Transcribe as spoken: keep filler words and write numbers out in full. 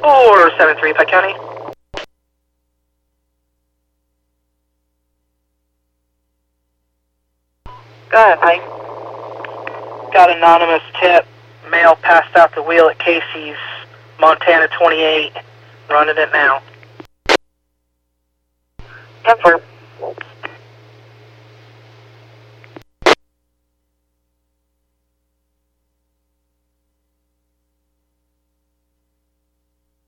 four seven three, Pike County. Go ahead, Pike. Got anonymous tip. Male passed out the wheel at Casey's, Montana twenty-eight. Running it now. Confirm.